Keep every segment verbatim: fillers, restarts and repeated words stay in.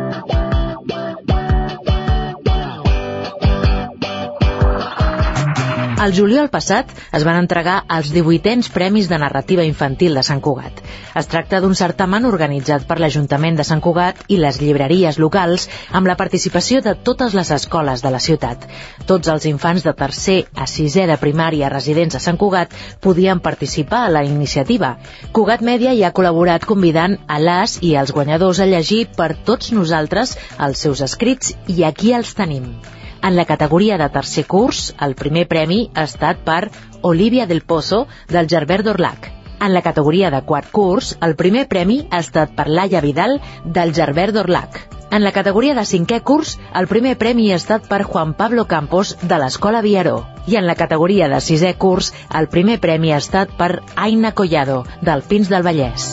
El juliol passat es van entregar els divuitens Premis de Narrativa Infantil de Sant Cugat. Es tracta d'un certamen organitzat per l'Ajuntament de Sant Cugat i les llibreries locals amb la participació de totes les escoles de la ciutat. Tots els infants de tercer a sisè de primària residents a Sant Cugat podien participar a la iniciativa. Cugat Mèdia hi ha col·laborat convidant a les i als guanyadors a llegir per tots nosaltres els seus escrits i aquí els tenim. En la categoria de tercer curs, el primer premi ha estat per Olivia del Pozo, del Gerbert d'Orlac. En la categoria de quart curs, el primer premi ha estat per Laia Vidal, del Gerbert d'Orlac. En la categoria de cinquè curs, el primer premi ha estat per Juan Pablo Campos, de l'Escola Viaró. I en la categoria de sisè curs, el primer premi ha estat per Aina Collado, del Pins del Vallès.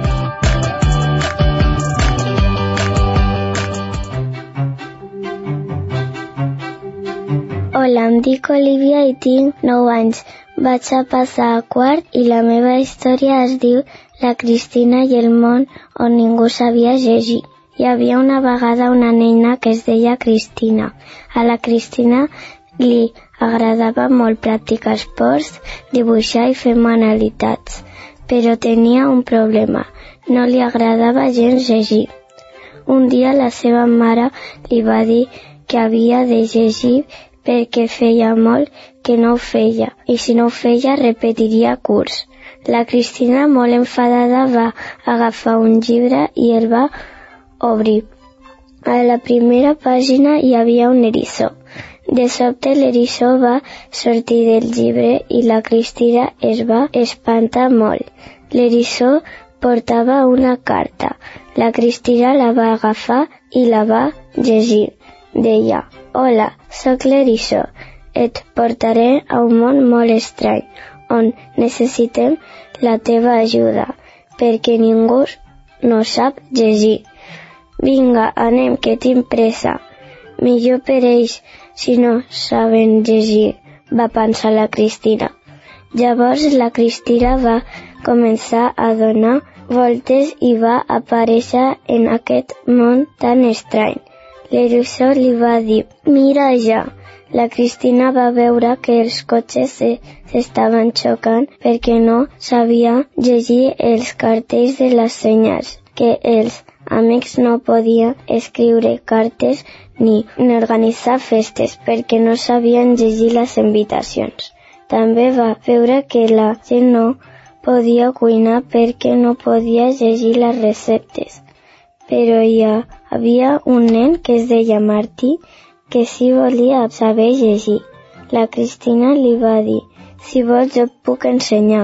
Hola, em dic Olivia i tinc nou anys. Vaig a passar a quart i la meva història es diu La Cristina i el món on ningú sabia llegir. Hi havia una vegada una nena que es deia Cristina. A la Cristina li agradava molt practicar esports, dibuixar i fer manualitats, però tenia un problema. No li agradava gens llegir. Un dia la seva mare li va dir que havia de llegir perquè feia molt que no ho feia, i si no ho feia repetiria curs. La Cristina, molt enfadada, va agafar un llibre i el va obrir. A la primera pàgina hi havia un eriçó. De sobte l'eriçó va sortir del llibre i la Cristina es va espantar molt. L'eriçó portava una carta. La Cristina la va agafar i la va llegir. Deia: «Hola, sóc l'eriçó. Et portaré a un món molt estrany, on necessitem la teva ajuda, perquè ningú no sap llegir. Vinga, anem, que tinc pressa. Millor per ells si no saben llegir», va pensar la Cristina. Llavors la Cristina va començar a donar voltes i va aparèixer en aquest món tan estrany. L'eriçó li va dir: «Mira ja». La Cristina va veure que els cotxes s'estaven xocant perquè no sabia llegir els cartells de les senyals, que els amics no podien escriure cartes ni organitzar festes perquè no sabien llegir les invitacions. També va veure que la gent no podia cuinar perquè no podia llegir les receptes. Però hi havia un nen que es deia Martí que sí volia saber llegir. La Cristina li va dir: «Si vols jo et puc ensenyar».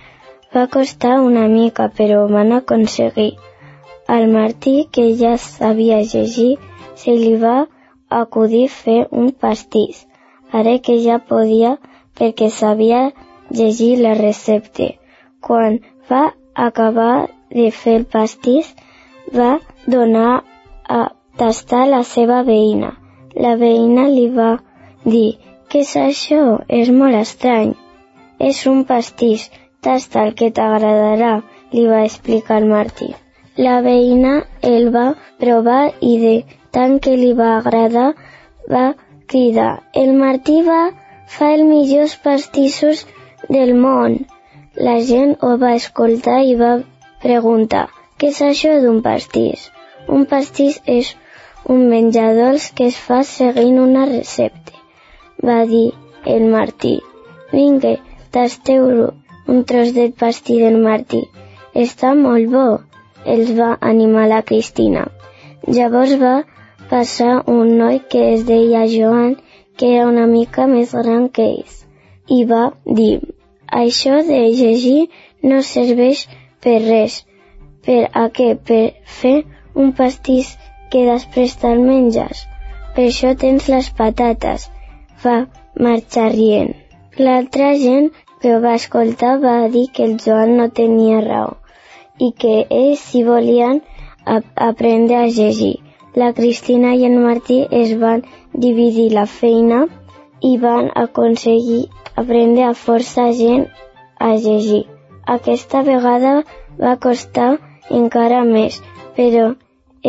Va costar una mica, però ho van aconseguir. Al Martí, que ja sabia llegir, se li va acudir fer un pastís, ara que ja podia perquè sabia llegir la recepta. Quan va acabar de fer el pastís, va donar a tastar la seva veïna. La veïna li va dir: «Què és això? És molt estrany». «És un pastís, tasta el que t'agradarà», li va explicar el Martí. La veïna el va provar i de tant que li va agradar va cridar: «El Martí va fa els millors pastissos del món». La gent ho va escoltar i va preguntar: «Què és això d'un pastís?» «Un pastís és un menjador que es fa seguint una recepta», va dir el Martí. «Vinga, tasteu-lo». Un tros del pastís del Martí. «Està molt bo», els va animar la Cristina. Llavors va passar un noi que es deia Joan, que era una mica més gran que ells, i va dir: «Això de llegir no serveix per res». «Per a què? Per fer un pastís que després te'l menges? Per això tens les patates», va marxar rient. L'altra gent que ho va escoltar va dir que el Joan no tenia raó i que ells sí volien ap aprendre a llegir. La Cristina i el Martí es van dividir la feina i van aconseguir aprendre a força gent a llegir. Aquesta vegada va costar encara més, però, eh,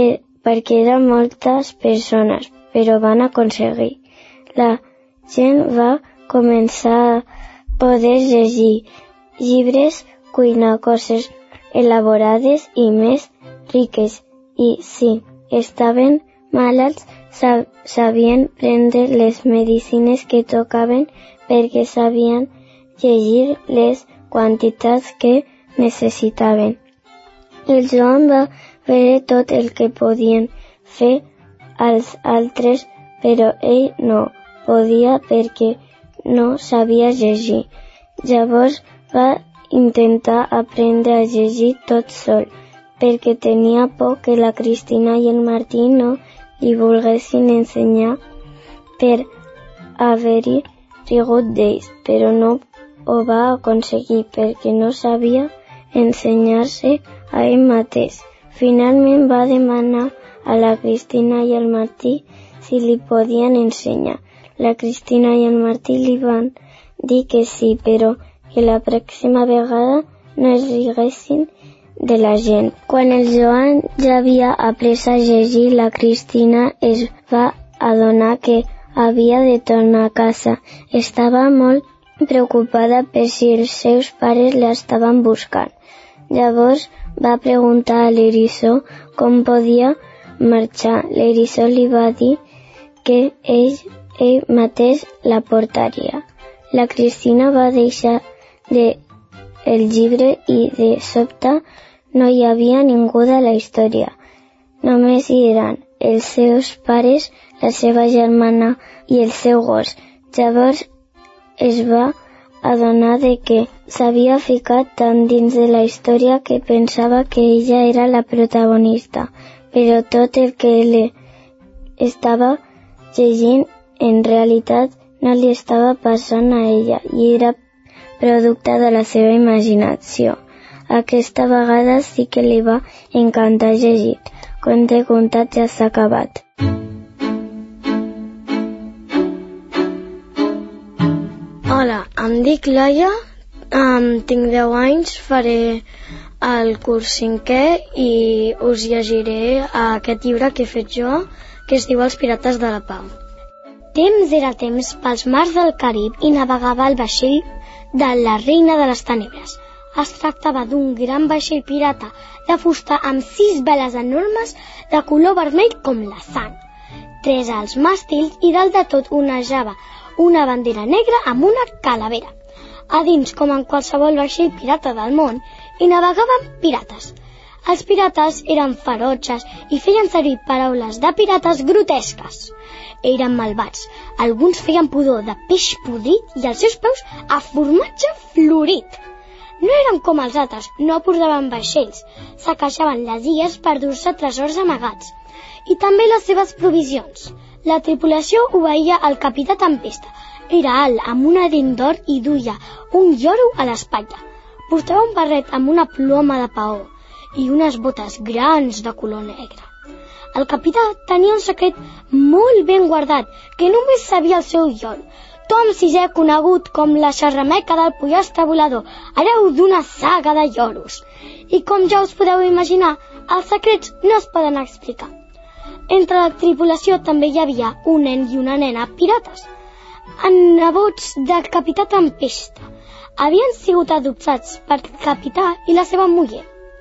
perquè eren moltes persones, però van aconseguir. La gent va començar a poder llegir llibres, cuinar coses elaborades i més riques, i si estaven malalts sabien prendre les medicines que tocaven perquè sabien llegir les quantitats que necessitaven. El Joan va veure tot el que podien fer els altres, però ell no podia perquè no sabia llegir. Llavors va intentar aprendre a llegir tot sol, perquè tenia por que la Cristina i el Martí no li volguessin ensenyar per haver-hi rigut d'ells, però no ho va aconseguir perquè no sabia ensenyar-se a ell mateix. Finalment va demanar a la Cristina i al Martí si li podien ensenyar. La Cristina i el Martí li van dir que sí, però que la pròxima vegada no es riguessin de la gent. Quan el Joan ja havia après a llegir, la Cristina es va adonar que havia de tornar a casa. Estava molt preocupada per si els seus pares l'estaven buscant. Llavors va preguntar a l'eriçó com podia marxar. L'eriçó li va dir que ell, ell mateix la portaria. La Cristina va deixar de el llibre i de sobte no hi havia ningú de la història. Només hi eren els seus pares, la seva germana i el seu gos. Llavors es va adonar de que s'havia ficat tan dins de la història que pensava que ella era la protagonista, però tot el que li estava llegint en realitat no li estava passant a ella i era producte de la seva imaginació. Aquesta vegada sí que li va encantar llegir. Conte contat ja s'ha acabat. Hola, em dic Laia, um, tinc deu anys, faré el curs cinquè i us llegiré aquest llibre que he fet jo, que es diu Els pirates de la pau. Temps era temps pels mars del Carib i navegava el vaixell de la reina de les tenebres. Es tractava d'un gran vaixell pirata de fusta amb sis veles enormes de color vermell com la sang, tres als màstils i dalt de tot onejava una bandera negra amb una calavera. A dins, com en qualsevol vaixell pirata del món, hi navegaven pirates. Els pirates eren ferotges i feien servir paraules de pirates grotesques. Eren malvats. Alguns feien pudor de peix podrit i als seus peus a formatge florit. No eren com els altres, no portaven vaixells, saquejaven les illes per dur-se tresors amagats, i també les seves provisions. La tripulació obeïa al capità Tempesta. Era alt, amb una dent d'or i duia un lloro a l'espatlla. Portava un barret amb una ploma de paó i unes botes grans de color negre. El capità tenia un secret molt ben guardat, que només sabia el seu lloro. Tom sisè, conegut com la xerrameca del pollastre volador, hereu d'una saga de lloros. I com ja us podeu imaginar, els secrets no es poden explicar. Entre la tripulació també hi havia un nen i una nena pirates, nebots del capità Tempesta. Havien sigut adoptats per capità i la seva muller.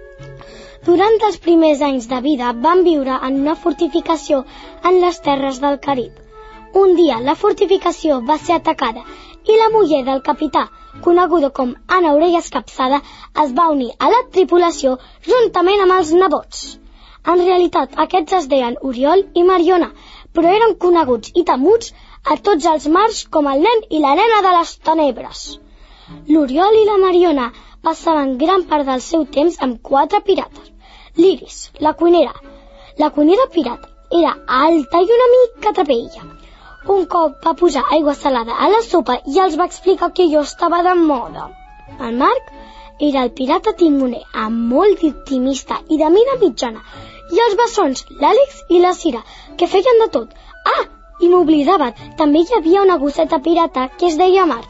Durant els primers anys de vida van viure en una fortificació en les terres del Carib. Un dia la fortificació va ser atacada i la muller del capità, coneguda com Anna Orelles Capçada, es va unir a la tripulació juntament amb els nebots. En realitat aquests es deien Oriol i Mariona, però eren coneguts i temuts a tots els mars com el nen i la nena de les tenebres. L'Oriol i la Mariona passaven gran part del seu temps amb quatre pirates. L'Iris, la cuinera. La cuinera pirata era alta i una mica trapella. Un cop va posar aigua salada a la sopa i els va explicar que jo estava de moda. El Marc era el pirata timoner, molt optimista i de mina mitjana, i els bessons, l'Àlex i la Cira, que feien de tot. Ah, i m'oblidava, també hi havia una gosseta pirata que es deia Mar.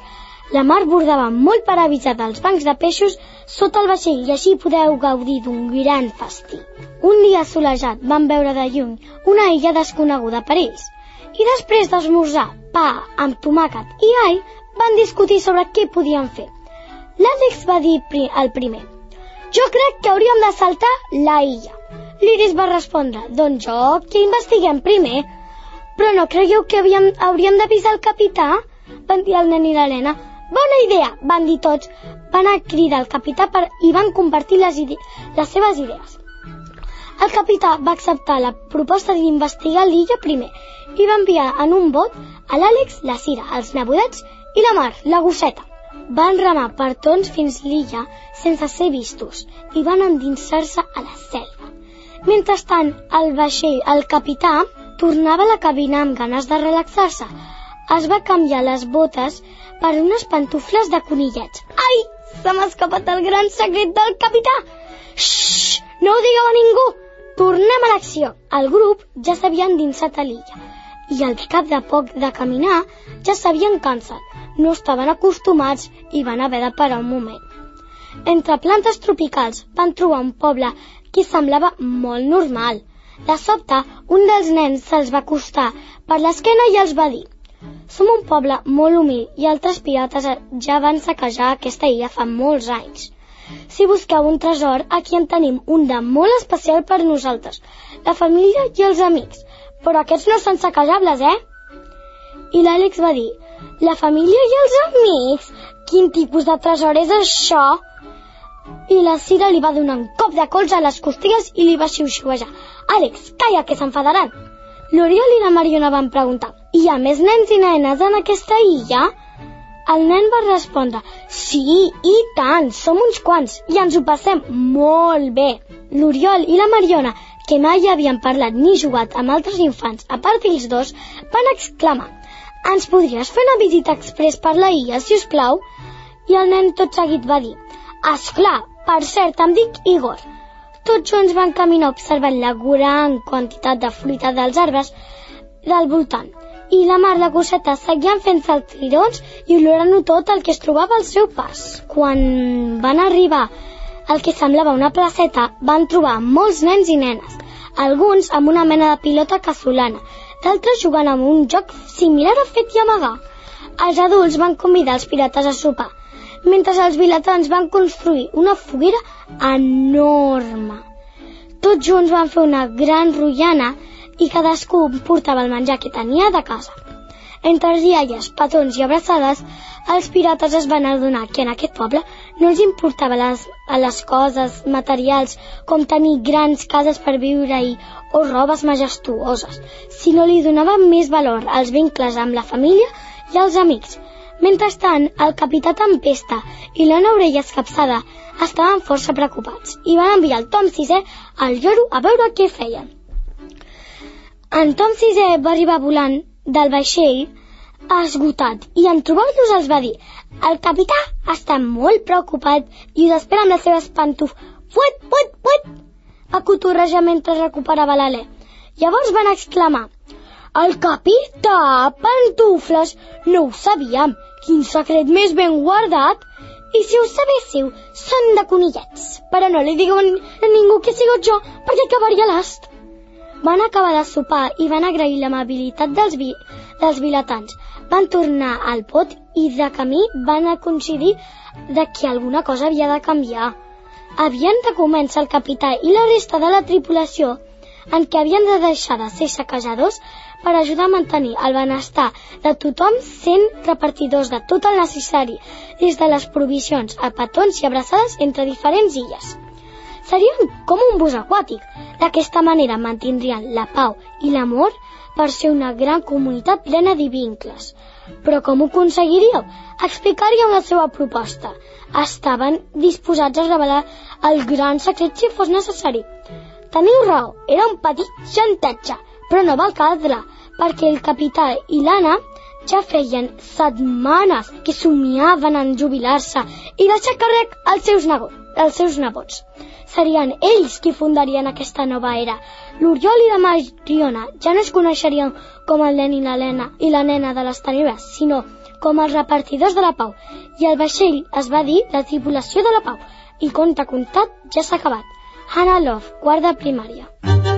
La mar bordava molt per avisar dels bancs de peixos sota el vaixell i així podeu gaudir d'un gran festí. Un dia assolejat van veure de lluny una illa desconeguda per ells i després d'esmorzar pa amb tomàquet i all van discutir sobre què podien fer. L'Àlex va dir al primer: «Jo crec que hauríem de saltar la illa». L'Iris va respondre: «Doncs jo que investiguem primer». «Però no creieu que havíem, hauríem d'avisar el capità?», van dir el nen i l'Helena. «Bona idea!», van dir tots. Van a cridar el capità per... i van compartir les, ide... les seves idees. El capità va acceptar la proposta d'investigar l'illa primer i va enviar en un bot a l'Àlex, la Cira, els nebodets i la Mar, la gosseta. Van remar per tons fins l'illa sense ser vistos i van endinsar-se a la selva. Mentrestant, el vaixell, el capità, tornava a la cabina amb ganes de relaxar-se. Es va canviar les botes per unes pantufles de conillets. Ai, se m'ha escapat el gran secret del capità! Xxxt, no ho digueu a ningú! Tornem a l'acció. El grup ja s'havia endinsat a l'illa i al cap de poc de caminar ja s'havien cansat. No estaven acostumats i van haver de parar un moment. Entre plantes tropicals van trobar un poble que semblava molt normal. De sobte, un dels nens se'ls va acostar per l'esquena i els va dir: «Som un poble molt humil i altres pirates ja van saquejar aquesta illa fa molts anys. Si busqueu un tresor, aquí en tenim un de molt especial per nosaltres, la família i els amics. Però aquests no són saquejables, eh?» I l'Àlex va dir: «La família i els amics? Quin tipus de tresor és això?» I la Cira li va donar un cop de colze a les costelles i li va xiuxiuejar: «Àlex, calla, que s'enfadaran!» L'Oriol i la Mariona van preguntar: «Hi ha més nens i nenes en aquesta illa?» El nen va respondre: «Sí, i tant, som uns quants i ens ho passem molt bé». L'Oriol i la Mariona, que mai havien parlat ni jugat amb altres infants, a part d'ells dos, van exclamar: «Ens podries fer una visita express per la illa, si us plau?» I el nen tot seguit va dir: «Esclar, per cert, em dic Igor». Tots junts van caminar observant la gran quantitat de fruita dels arbres del voltant. I la Mar, la gosseta, seguien fent saltirons i olorant tot el que es trobava al seu pas. Quan van arribar al que semblava una placeta, van trobar molts nens i nenes, alguns amb una mena de pilota casolana, d'altres jugant amb un joc similar a fet i amagar. Els adults van convidar els pirates a sopar, mentre els vilatans van construir una foguera enorme. Tots junts van fer una gran rotllana i cadascú portava el menjar que tenia de casa. Entre rialles, petons i abraçades, els pirates es van adonar que en aquest poble no els importava les, les coses materials com tenir grans cases per viure-hi o robes majestuoses, sinó li donaven més valor als vincles amb la família i els amics. Mentrestant, el capità Tempesta i l'Anna Orella Escapçada estaven força preocupats i van enviar el Tom sisè al lloro a veure què feien. En Tom sisè va arribar volant del vaixell esgotat i en trobar-los els va dir: «El capità està molt preocupat i us espera amb les seves pantufles. Fuet, fuet, fuet!» va cotorrejar mentre recuperava l'alè. Llavors van exclamar: «El capità, pantufles! No ho sabíem! Quin secret més ben guardat! I si ho sabéssiu, són de conillets. Però no li digueu a ningú que sigut jo, perquè acabaria l'ast». Van acabar de sopar i van agrair l'amabilitat dels, vi dels vilatans. Van tornar al pot i de camí van a coincidir de que alguna cosa havia de canviar. Havien de començar el capità i la resta de la tripulació en què havien de deixar de ser saquejadors per ajudar a mantenir el benestar de tothom sent repartidors de tot el necessari, des de les provisions a petons i abraçades entre diferents illes. Serien com un bus aquàtic. D'aquesta manera mantindrien la pau i l'amor per ser una gran comunitat plena de vincles. Però com ho aconseguiríeu? Explicaríeu la seva proposta. Estaven disposats a revelar el gran secret si fos necessari. Teniu raó, era un petit xantatge, però no va caldre, perquè el capità i l'Anna ja feien setmanes que somiaven en jubilar-se i deixar càrrec als seus, als seus nebots. Serien ells qui fundarien aquesta nova era. L'Oriol i la Mariona ja no es coneixerien com el nen i la, Lena, i la nena de les tenebres, sinó com els repartidors de la pau, i el vaixell es va dir la tripulació de la pau, i conte contat ja s'ha acabat. Hannah Love, quart de primària.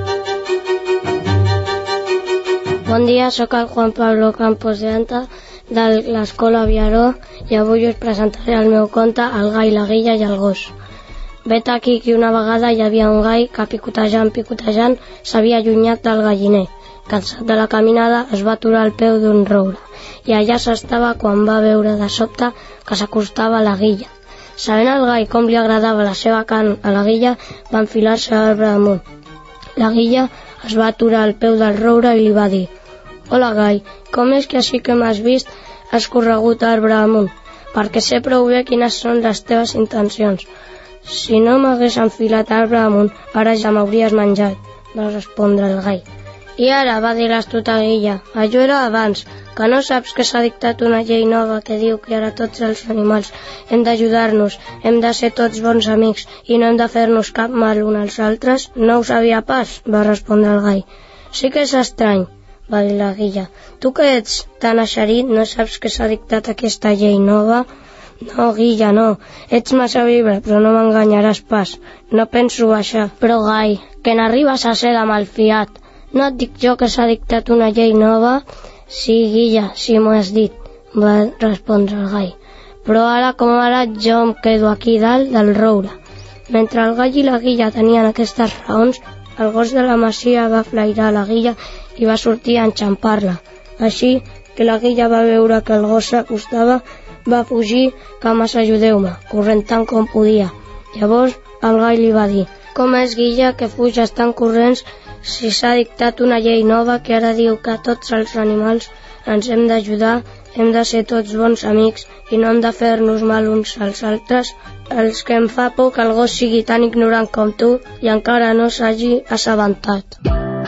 Bon dia, sóc el Juan Pablo Campos de Anta de l'Escola Viaró i avui us presentaré el meu conte El gai, la guilla i el gos. Vet aquí que una vegada hi havia un gai que picotejant, picotejant s'havia allunyat del galliner. Cansat de la caminada es va aturar al peu d'un roure i allà s'estava quan va veure de sobte que s'acostava a la guilla. Sabent el gai com li agradava la seva carn a la guilla, va enfilar-se a l'arbre damunt. La guilla es va aturar al peu del roure i li va dir: «Hola, gai, com és que així que m'has vist has corregut a l'arbre damunt? Perquè sé prou bé quines són les teves intencions. Si no m'hagués enfilat a l'arbre damunt, ara ja m'hauries menjat», va respondre el gai. «I ara», va dir l'astuta guilla, «allò era abans, que no saps que s'ha dictat una llei nova que diu que ara tots els animals hem d'ajudar-nos, hem de ser tots bons amics i no hem de fer-nos cap mal uns als altres?» «No ho sabia pas», va respondre el gai. «Sí que és estrany», va dir la guilla. «Tu que ets tan eixerit, no saps que s'ha dictat aquesta llei nova?» «No, guilla, no. Ets massa vibre, però no m'enganyaràs pas. No penso baixar». «Però, gai, que n'arribes a ser de malfiat. No et dic jo que s'ha dictat una llei nova?» «Sí, guilla, sí m'ho has dit», va respondre el gai. «Però ara com ara jo em quedo aquí dalt del roure». Mentre el gai i la guilla tenien aquestes raons, el gos de la masia va flairar la guilla i va sortir a enxampar-la. Així que la guilla va veure que el gos s'acostava, va fugir cap a «ajudeu-me», corrent tant com podia. Llavors el gai li va dir: «Com és, guilla, que fuges tan corrents si s'ha dictat una llei nova que ara diu que tots els animals ens hem d'ajudar, hem de ser tots bons amics i no hem de fer-nos mal uns als altres?» «Els que em fa por que el gos sigui tan ignorant com tu i encara no s'hagi assabentat».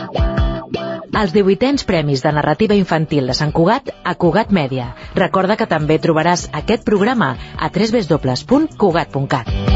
Els divuitens Premis de Narrativa Infantil de Sant Cugat a Cugat Mèdia. Recorda que també trobaràs aquest programa a w w w punt cugat punt cat.